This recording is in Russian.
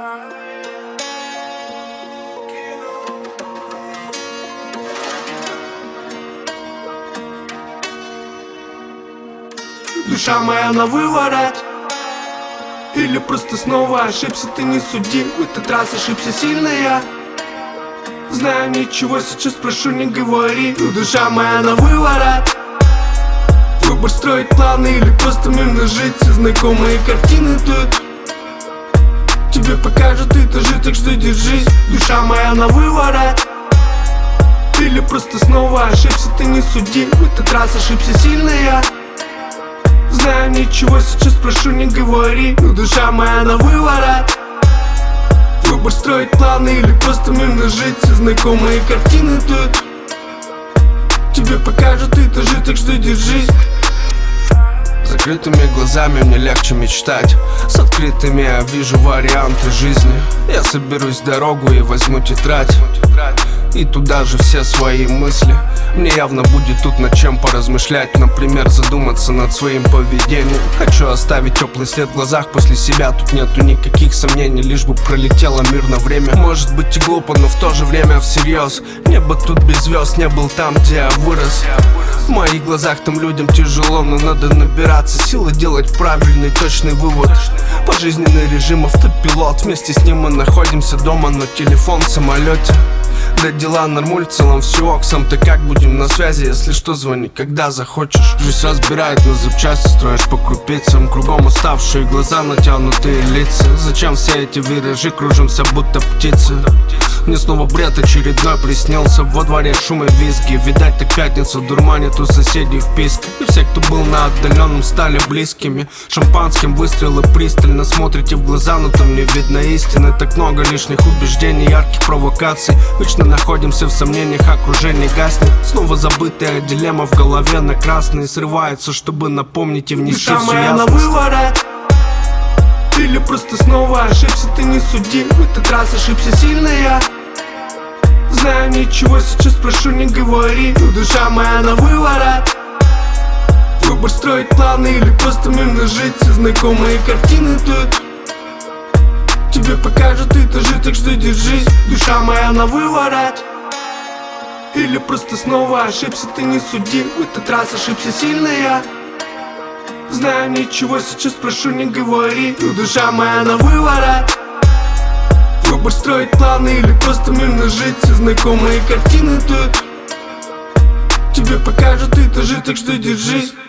Душа моя на выворот. Или просто снова ошибся, ты не суди. В этот раз ошибся сильно я. Знаю, ничего, сейчас прошу, не говори. Душа моя на выворот. Выбор строить планы или просто мирно жить. Все знакомые картины тут тебе покажут этажи, так что держись. Душа моя на выворот. Или просто снова ошибся, ты не суди. В этот раз ошибся сильно я. Знаю, ничего, сейчас прошу, не говори. Душа моя на выворот. Выбор строить планы или просто мирно жить. Все знакомые картины тут тебе покажут этажи, так что держись. Закрытыми глазами мне легче мечтать. С открытыми я вижу варианты жизни. Я соберусь в дорогу и возьму тетрадь, и туда же все свои мысли. Мне явно будет тут над чем поразмышлять. Например, задуматься над своим поведением. Хочу оставить теплый след в глазах после себя. Тут нету никаких сомнений, лишь бы пролетело мирно время. Может быть и глупо, но в то же время всерьез. Небо тут без звезд, не был там, где я вырос. В моих глазах там людям тяжело, но надо набираться силы, делать правильный, точный вывод. Пожизненный режим автопилот. Вместе с ним мы находимся дома, но телефон в самолете. Да дела нормуль, в целом все ок. Сам ты как, будем на связи, если что, звони, когда захочешь. Жизнь разбирает на запчасти, строишь по крупицам. Кругом уставшие глаза, натянутые лица. Зачем все эти виражи, кружимся будто птицы. Мне снова бред очередной приснился. Во дворе шум и визги. Видать, так пятница дурманит у соседей вписка. И все, кто был на отдаленном, стали близкими. Шампанским выстрелы пристально смотрите в глаза, но там не видно истины. Так много лишних убеждений, ярких провокаций. Вечно находимся в сомнениях, окружение гаснет. Снова забытая дилемма в голове на красный. Срывается, чтобы напомнить и внести всю ясность. Душа моя на выворот. Или просто снова ошибся, ты не суди. В этот раз ошибся сильно я. Знаю, ничего, сейчас прошу, не говори. Душа моя на выворот. Выбор строить планы или просто мирно жить. Все знакомые картины тут тебе покажут этажи, так что держись. Душа моя на выворот. Или просто снова ошибся, ты не суди. В этот раз ошибся сильно я. Знаю, ничего, сейчас прошу, не говори. Душа моя на выворот. Выбор строить планы или просто мирно жить. Все знакомые картины тут тебе покажут этажи, так что держись.